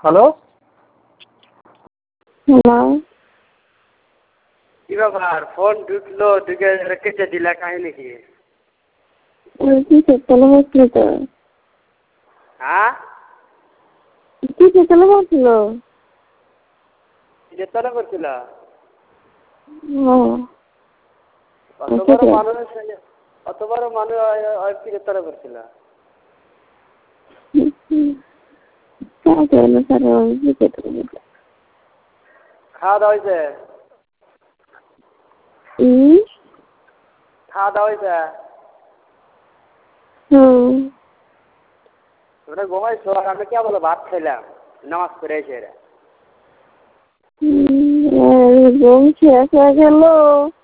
Hello, hello. কি ব্যাপার? Phone ঢুকলো, ঢুকে কেটে দিলা, কাহিনী কি? কিসের তলে বসছিল তো? হ্যাঁ, কিসের তলে বসছিল? কিসের তলে করছিল? অত বড় কিসের? মানুষ, অত বড় মানুষ কিসের তলে করছিল? খাওয়া দাওয়া হয়েছে? খাওয়া দাওয়া হয়েছে? তোমরা ঘুমাইছো আর আমি কে বলো ভাত খাইলাম, নামাজ পড়ে এসে। ঘুম শেষ হয়ে গেল।